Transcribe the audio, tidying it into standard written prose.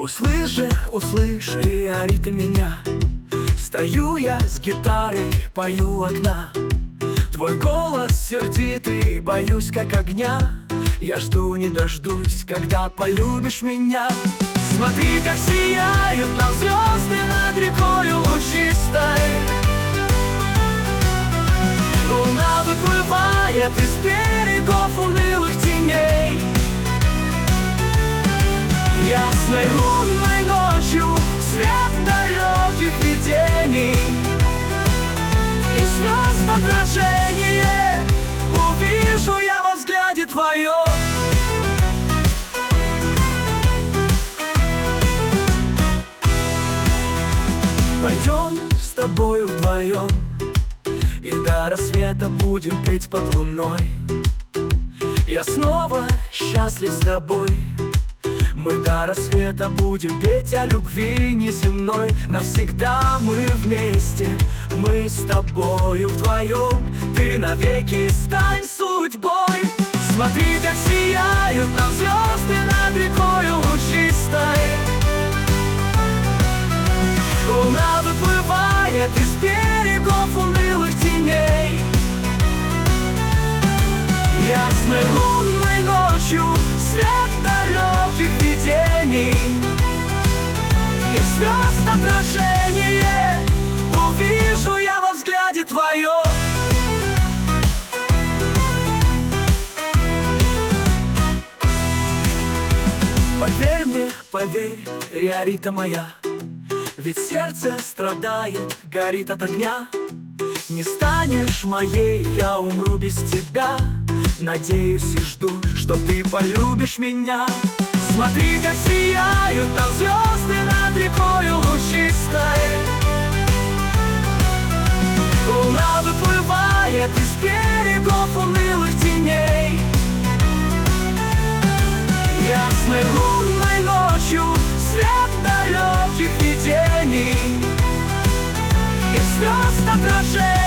Услышь, ори ты меня. Стою я с гитарой, пою одна. Твой голос сердитый, боюсь как огня. Я жду не дождусь, когда полюбишь меня. Смотри, как сияют нам звезды над рекою лучистой. Луна выплывает из берегов унылых теней. Ясной лунной ночью свет далеких видений, и звезд отражение увижу я во взгляде твоем. Пойдем с тобою вдвоем, и до рассвета будем петь под луной. Я снова счастлив с тобой. Мы до рассвета будем петь о любви неземной. Навсегда мы вместе, мы с тобою вдвоем. Ты навеки стань судьбой. Смотри, как сияют нам звезды над рекою лучистой. Луна выплывает из берегов унылых теней. Ясной лунной ночью свет далеких видений, и звезд отражение увижу я во взгляде твоем. Поверь мне, поверь, Риорита моя, ведь сердце страдает, горит от огня. Не станешь моей, я умру без тебя. Надеюсь и жду, что ты полюбишь меня. Смотри, как сияют там звезды над рекою лучистой. Луна выплывает из берегов унылых теней. Ясной лунной ночью свет далеких видений, и звезд отражение